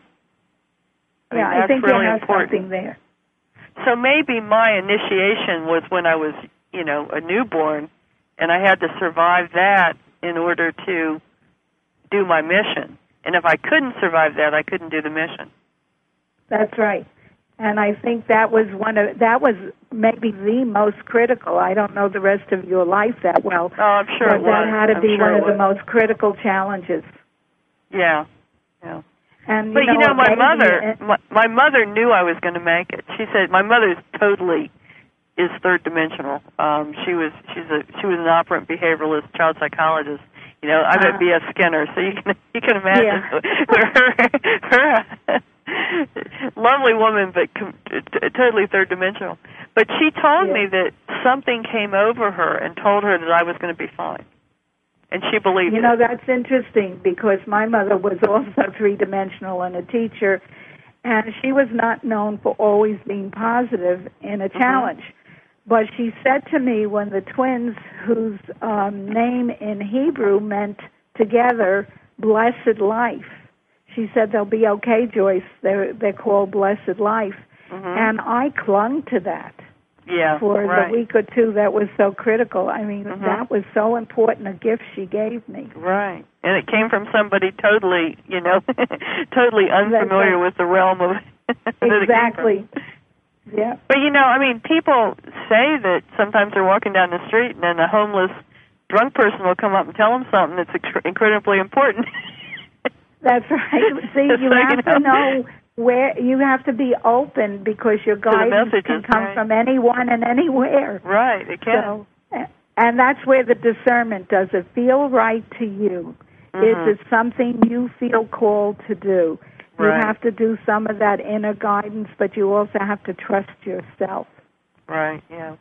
Speaker 1: I
Speaker 2: yeah,
Speaker 1: mean,
Speaker 2: I think
Speaker 1: really
Speaker 2: you have
Speaker 1: important.
Speaker 2: something there.
Speaker 1: So maybe my initiation was when I was, you know, a newborn, and I had to survive that in order to do my mission. And if I couldn't survive that, I couldn't do the mission.
Speaker 2: That's right. And I think that was one of that was maybe the most critical. I don't know the rest of your life that well.
Speaker 1: Oh, I'm sure
Speaker 2: but
Speaker 1: it was.
Speaker 2: that had to
Speaker 1: I'm
Speaker 2: be
Speaker 1: sure
Speaker 2: one of
Speaker 1: was.
Speaker 2: the most critical challenges.
Speaker 1: Yeah. Yeah.
Speaker 2: And, you
Speaker 1: but
Speaker 2: know,
Speaker 1: you know, my
Speaker 2: maybe,
Speaker 1: mother, my, my mother knew I was going to make it. She said my mother's totally is third dimensional. Um, she was she's a she was an operant behavioralist, child psychologist. You know, I'm
Speaker 2: uh,
Speaker 1: at B F Skinner, so you can you can imagine
Speaker 2: yeah.
Speaker 1: her, her lovely woman, but com- t- totally third dimensional. But she told
Speaker 2: yeah.
Speaker 1: me that something came over her and told her that I was going to be fine. And she believed
Speaker 2: You
Speaker 1: it.
Speaker 2: know, that's interesting because my mother was also three-dimensional and a teacher, and she was not known for always being positive in a challenge. Mm-hmm. But she said to me when the twins, whose um, name in Hebrew meant together blessed life, she said, they'll be okay, Joyce. They're, they're called blessed life.
Speaker 1: Mm-hmm.
Speaker 2: And I clung to that.
Speaker 1: Yeah,
Speaker 2: for
Speaker 1: right.
Speaker 2: the week or two that was so critical. I mean,
Speaker 1: mm-hmm.
Speaker 2: that was so important, a gift she gave me.
Speaker 1: Right. And it came from somebody totally, you know, totally unfamiliar with the realm of
Speaker 2: Exactly. Yeah.
Speaker 1: But, you know, I mean, people say that sometimes they're walking down the street and then a homeless drunk person will come up and tell them something that's inc- incredibly important.
Speaker 2: That's right. See, you
Speaker 1: so,
Speaker 2: have
Speaker 1: you know,
Speaker 2: to know where you have to be open because your guidance can come
Speaker 1: right.
Speaker 2: from anyone and anywhere.
Speaker 1: Right, it can.
Speaker 2: So, and that's where the discernment, does it feel right to you?
Speaker 1: Mm-hmm.
Speaker 2: Is it something you feel called to do?
Speaker 1: Right.
Speaker 2: You have to do some of that inner guidance, but you also have to trust yourself.
Speaker 1: Right, yeah.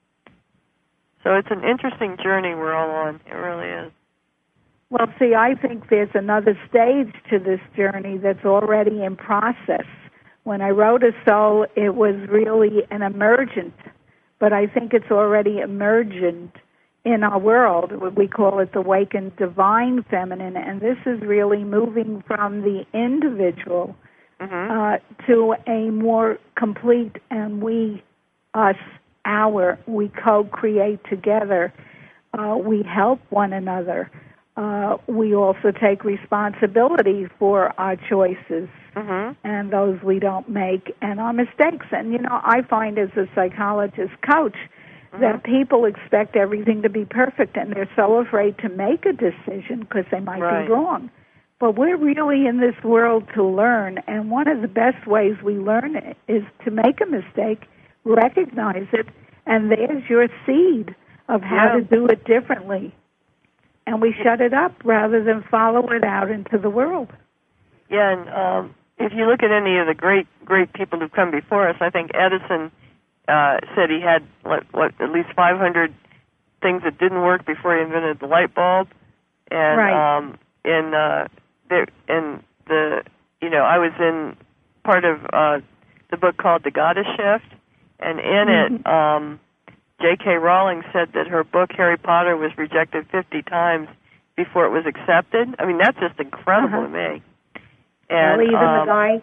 Speaker 1: So it's an interesting journey we're all on. It really is.
Speaker 2: Well, see, I think there's another stage to this journey that's already in process. When I wrote A Soul, it was really an emergent, but I think it's already emergent in our world. We call it the awakened divine feminine, and this is really moving from the individual
Speaker 1: mm-hmm.
Speaker 2: uh, to a more complete and we, us, our, we co-create together. Uh, we help one another. Uh, we also take responsibility for our choices
Speaker 1: mm-hmm.
Speaker 2: and those we don't make and our mistakes. And, you know, I find as a psychologist coach mm-hmm. that people expect everything to be perfect, and they're so afraid to make a decision because they might
Speaker 1: right.
Speaker 2: be wrong. But we're really in this world to learn, and one of the best ways we learn it is to make a mistake, recognize it, and there's your seed of how
Speaker 1: yeah.
Speaker 2: to do it differently. And we shut it up rather than follow it out into the world.
Speaker 1: Yeah, and um, if you look at any of the great, great people who've come before us, I think Edison uh, said he had what, what at least five hundred things that didn't work before he invented the light bulb. And
Speaker 2: right.
Speaker 1: um, in uh, there, in the, you know, I was in part of uh, the book called The Goddess Shift, and in mm-hmm. it. Um, J K. Rowling said that her book, Harry Potter, was rejected fifty times before it was accepted. I mean, that's just incredible
Speaker 2: uh-huh.
Speaker 1: to me. And,
Speaker 2: well, even
Speaker 1: um,
Speaker 2: the guy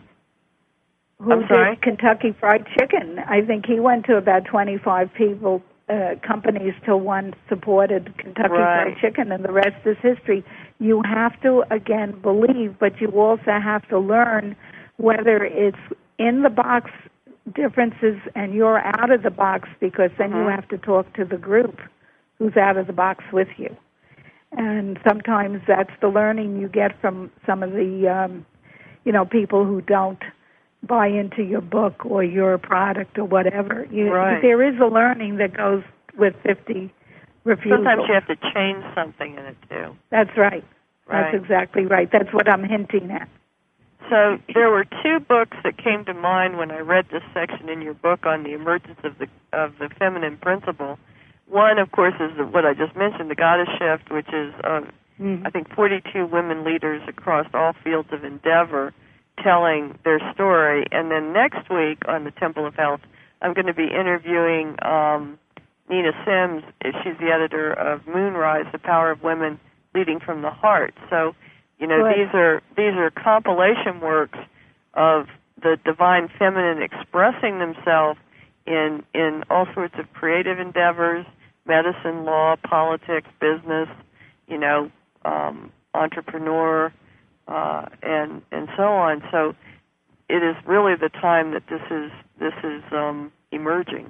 Speaker 2: who
Speaker 1: I'm sorry?
Speaker 2: did Kentucky Fried Chicken, I think he went to about twenty-five people, uh, companies till one supported Kentucky
Speaker 1: right.
Speaker 2: Fried Chicken, and the rest is history. You have to, again, believe, but you also have to learn whether it's in the box differences and you're out of the box, because then
Speaker 1: mm-hmm.
Speaker 2: you have to talk to the group who's out of the box with you. And sometimes that's the learning you get from some of the, um, you know, people who don't buy into your book or your product or whatever. You,
Speaker 1: right.
Speaker 2: There is a learning that goes with fifty refusals.
Speaker 1: Sometimes you have to change something in it, too.
Speaker 2: That's right.
Speaker 1: Right.
Speaker 2: That's exactly right. That's what I'm hinting at.
Speaker 1: So there were two books that came to mind when I read this section in your book on the emergence of the of the feminine principle. One, of course, is what I just mentioned, The Goddess Shift, which is, uh, mm-hmm. I think, forty-two women leaders across all fields of endeavor telling their story. And then next week on the Temple of Health, I'm going to be interviewing um, Nina Sims. She's the editor of Moonrise, The Power of Women Leading from the Heart. So, you know,
Speaker 2: Good.
Speaker 1: these are these are compilation works of the divine feminine expressing themselves in in all sorts of creative endeavors, medicine, law, politics, business, you know, um, entrepreneur, uh, and and so on. So it is really the time that this is this is um, emerging.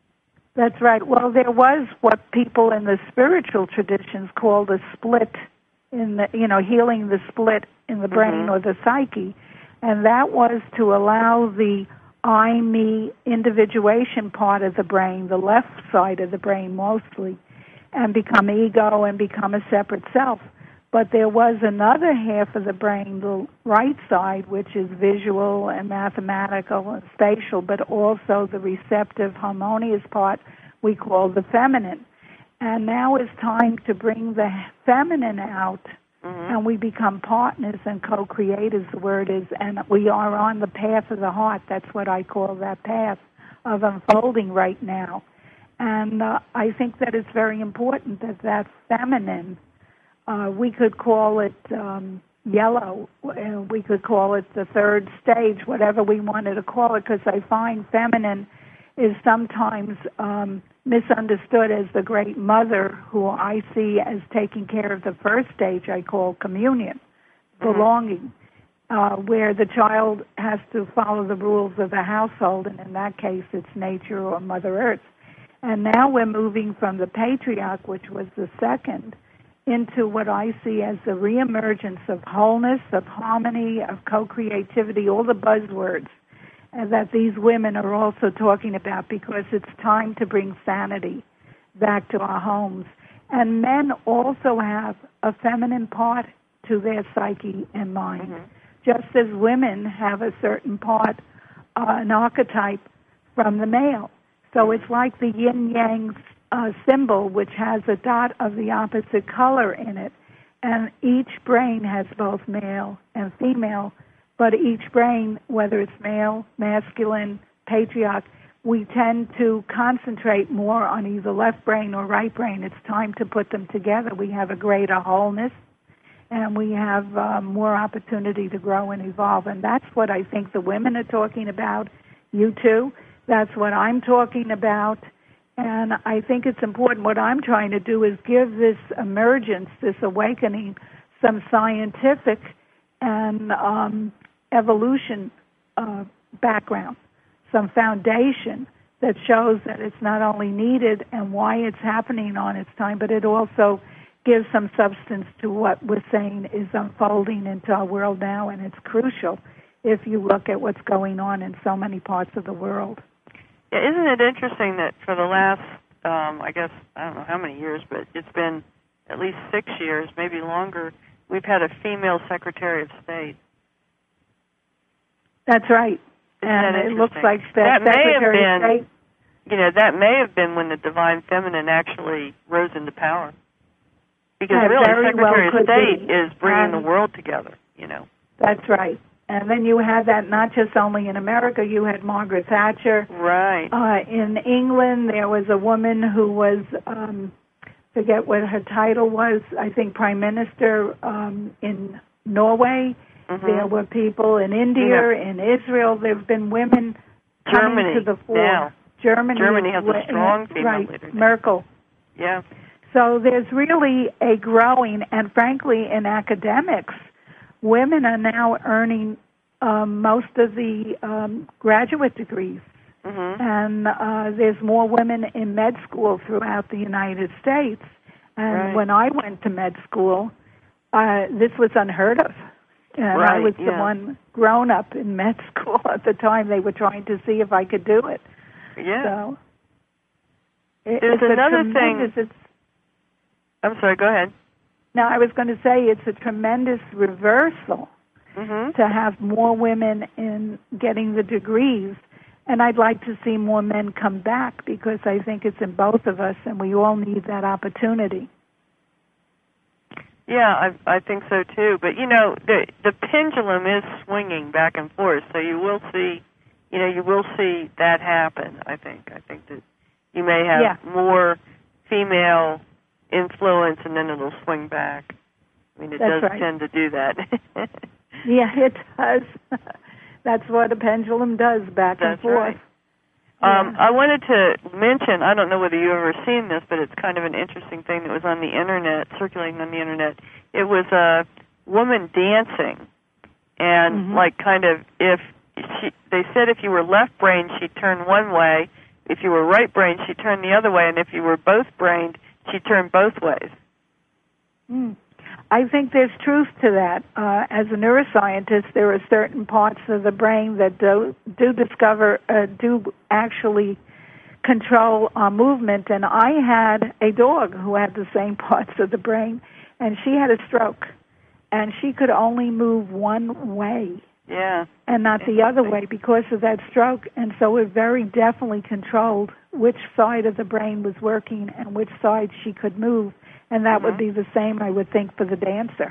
Speaker 2: That's right. Well, there was what people in the spiritual traditions call the split in the, you know, healing the split in the brain
Speaker 1: mm-hmm.
Speaker 2: or the psyche, and that was to allow the I, me, individuation part of the brain, the left side of the brain mostly, and become ego and become a separate self. But there was another half of the brain, the right side, which is visual and mathematical and spatial, but also the receptive, harmonious part we call the feminine. And now it's time to bring the feminine out, mm-hmm. and we become partners and co-creators, the word is, and we are on the path of the heart. That's what I call that path of unfolding right now. And uh, I think that it's very important that that feminine, uh, we could call it um, yellow, uh, we could call it the third stage, whatever we wanted to call it, because I find feminine is sometimes um, misunderstood as the great mother who I see as taking care of the first stage I call communion, mm-hmm. belonging, uh, where the child has to follow the rules of the household, and in that case it's nature or Mother Earth. And now we're moving from the patriarch, which was the second, into what I see as the reemergence of wholeness, of harmony, of co-creativity, all the buzzwords and that these women are also talking about, because it's time to bring sanity back to our homes. And men also have a feminine part to their psyche and mind, mm-hmm. just as women have a certain part, uh, an archetype from the male. So it's like the yin-yang uh, symbol, which has a dot of the opposite color in it. And each brain has both male and female, but each brain, whether it's male, masculine, patriarch, we tend to concentrate more on either left brain or right brain. It's time to put them together. We have a greater wholeness, and we have uh, more opportunity to grow and evolve. And that's what I think the women are talking about, you too. That's what I'm talking about. And I think it's important. What I'm trying to do is give this emergence, this awakening, some scientific and um, evolution uh, background, some foundation that shows that it's not only needed and why it's happening on its time, but it also gives some substance to what we're saying is unfolding into our world now, and it's crucial if you look at what's going on in so many parts of the world.
Speaker 1: Yeah, isn't it interesting that for the last, um, I guess, I don't know how many years, but it's been at least six years, maybe longer, we've had a female Secretary of State.
Speaker 2: That's right.
Speaker 1: Isn't
Speaker 2: and
Speaker 1: that
Speaker 2: it looks like
Speaker 1: that,
Speaker 2: that
Speaker 1: may
Speaker 2: Secretary
Speaker 1: have been,
Speaker 2: of State,
Speaker 1: you know, that may have been when the divine feminine actually rose into power. Because
Speaker 2: that
Speaker 1: really,
Speaker 2: very
Speaker 1: Secretary
Speaker 2: well
Speaker 1: of State
Speaker 2: be.
Speaker 1: is bringing
Speaker 2: and
Speaker 1: the world together, you know.
Speaker 2: That's right. And then you had that not just only in America, you had Margaret Thatcher.
Speaker 1: Right.
Speaker 2: Uh, in England, there was a woman who was, um, forget what her title was, I think Prime Minister um, in Norway. Mm-hmm. There were people in India, yeah. in Israel. There have been women coming
Speaker 1: Germany,
Speaker 2: to the fore.
Speaker 1: Now.
Speaker 2: Germany,
Speaker 1: Germany has a strong female
Speaker 2: right,
Speaker 1: leader.
Speaker 2: Merkel.
Speaker 1: Yeah.
Speaker 2: So there's really a growing, and frankly, in academics, women are now earning um, most of the um, graduate degrees. Mm-hmm. And uh, there's more women in med school throughout the United States. And right. when I went to med school, uh, this was unheard of. And
Speaker 1: right,
Speaker 2: I was
Speaker 1: yeah.
Speaker 2: the one grown up in med school at the time. They were trying to see if I could do it.
Speaker 1: Yeah.
Speaker 2: So
Speaker 1: There's
Speaker 2: it's
Speaker 1: another
Speaker 2: a
Speaker 1: thing.
Speaker 2: It's,
Speaker 1: I'm sorry, go ahead.
Speaker 2: no, I was going to say it's a tremendous reversal
Speaker 1: Mm-hmm.
Speaker 2: to have more women in getting the degrees. And I'd like to see more men come back because I think it's in both of us and we all need that opportunity.
Speaker 1: Yeah, I I think so too. But you know, the the pendulum is swinging back and forth, so you will see, you know, you will see that happen. I think. I think that you may have
Speaker 2: Yeah.
Speaker 1: more female influence, and then it'll swing back. I mean, it
Speaker 2: That's
Speaker 1: does
Speaker 2: right.
Speaker 1: tend to do that.
Speaker 2: Yeah, it does. That's what a pendulum does, back
Speaker 1: That's
Speaker 2: and forth.
Speaker 1: right. Um, I wanted to mention, I don't know whether you've ever seen this, but it's kind of an interesting thing that was on the Internet, circulating on the Internet. It was a woman dancing, and
Speaker 2: Mm-hmm.
Speaker 1: like kind of, if she, they said if you were left-brained, she'd turn one way. If you were right-brained, she'd turn the other way. And if you were both-brained, she'd turn both ways.
Speaker 2: Mm. I think there's truth to that. Uh, as a neuroscientist, there are certain parts of the brain that do, do discover, uh, do actually control our movement. And I had a dog who had the same parts of the brain, and she had a stroke, and she could only move one way.
Speaker 1: Yeah.
Speaker 2: And not the other way because of that stroke. And so it very definitely controlled which side of the brain was working and which side she could move. And that
Speaker 1: Mm-hmm.
Speaker 2: would be the same, I would think, for the dancer.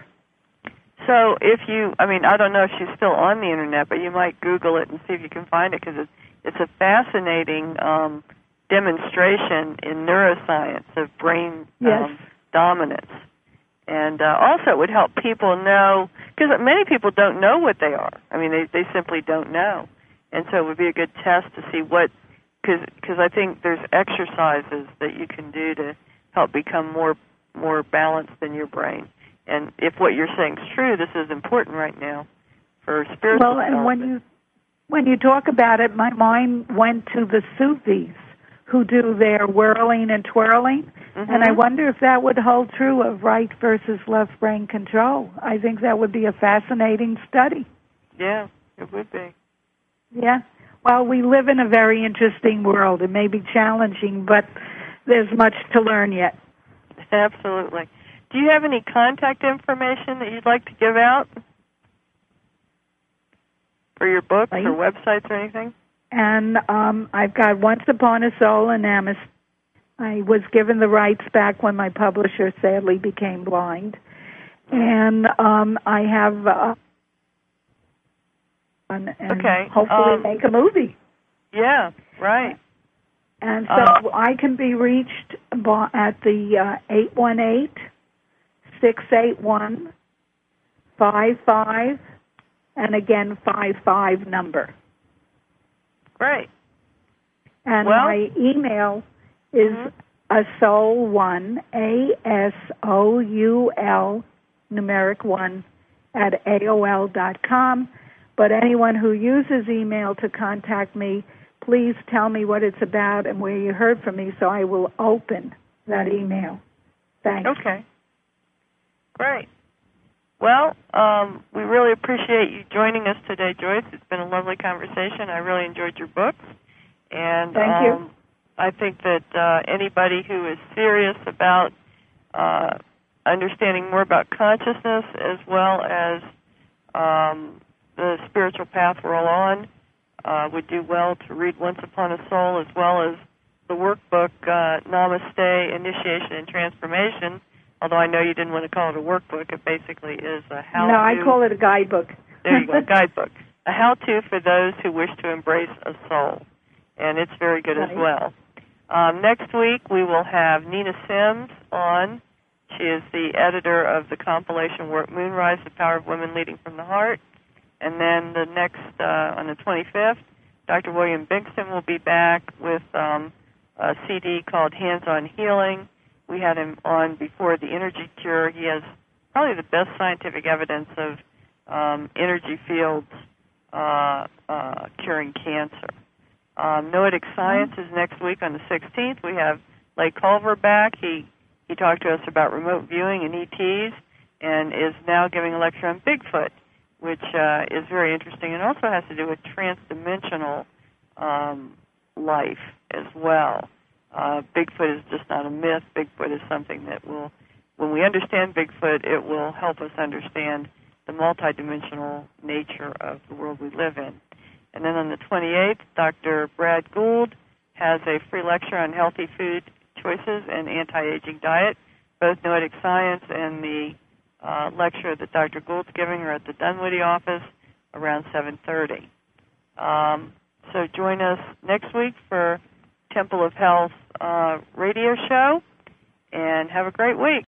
Speaker 1: So if you, I mean, I don't know if she's still on the Internet, but you might Google it and see if you can find it, because it's, it's a fascinating um, demonstration in neuroscience of brain
Speaker 2: Yes.
Speaker 1: um, dominance. And uh, also it would help people know, because many people don't know what they are. I mean, they, they simply don't know. And so it would be a good test to see what, because I think there's exercises that you can do to help become more more balanced in your brain. And if what you're saying is true, this is important right now for spiritual
Speaker 2: Well, and when
Speaker 1: development.
Speaker 2: you when you talk about it, my mind went to the Sufis who do their whirling and twirling.
Speaker 1: Mm-hmm.
Speaker 2: And I wonder if that would hold true of right versus left brain control. I think that would be a fascinating study.
Speaker 1: Yeah, it would be.
Speaker 2: Yeah. Well, we live in a very interesting world. It may be challenging, but there's much to learn yet.
Speaker 1: Absolutely. Do you have any contact information that you'd like to give out for your books
Speaker 2: Right.
Speaker 1: or websites or anything?
Speaker 2: And um, I've got Once Upon a Soul in Amos. I was given the rights back when my publisher sadly became blind. And um, I have, uh, and, and
Speaker 1: Okay.
Speaker 2: hopefully
Speaker 1: Um,
Speaker 2: make a movie.
Speaker 1: Yeah, right.
Speaker 2: And so
Speaker 1: Uh,
Speaker 2: I can be reached by, at the uh, eight one eight, six eight one, five five, and again five five number.
Speaker 1: Great.
Speaker 2: And
Speaker 1: Well-
Speaker 2: my email is
Speaker 1: Mhm.
Speaker 2: a soul one, A S O U L, numeric one, at A O L dot com. But anyone who uses email to contact me, please tell me what it's about and where you heard from me so I will open that email. Thanks.
Speaker 1: Okay. Great. Well, um, we really appreciate you joining us today, Joyce. It's been a lovely conversation. I really enjoyed your books. And
Speaker 2: Thank
Speaker 1: um,
Speaker 2: you.
Speaker 1: I think that uh, anybody who is serious about uh, understanding more about consciousness as well as um, the spiritual path we're all on uh, would do well to read Once Upon a Soul as well as the workbook, uh, Namaste, Initiation and Transformation. Although I know you didn't want to call it a workbook, it basically is a how-to.
Speaker 2: No, I call it a guidebook.
Speaker 1: There you go, guidebook. A how-to for those who wish to embrace a soul. And it's very good
Speaker 2: Right.
Speaker 1: as well. Um, next week we will have Nina Sims on. She is the editor of the compilation work Moonrise, The Power of Women Leading from the Heart. And then the next, uh, on the twenty-fifth, Doctor William Bingston will be back with um, a C D called Hands-on Healing. We had him on before the energy cure. He has probably the best scientific evidence of um, energy fields uh, uh, curing cancer. Um, Noetic Science is next week on the sixteenth. We have Leigh Culver back. He he talked to us about remote viewing and E Ts and is now giving a lecture on Bigfoot, which uh, is very interesting and also has to do with transdimensional um, life as well. Uh, Bigfoot is just not a myth. Bigfoot is something that will, when we understand Bigfoot, it will help us understand the multidimensional nature of the world we live in. And then on the twenty-eighth, Doctor Brad Gould has a free lecture on healthy food choices and anti-aging diet. Both Noetic Science and the uh, lecture that Doctor Gould's giving are at the Dunwoody office around seven thirty. Um, so join us next week for Temple of Health uh, radio show, and have a great week.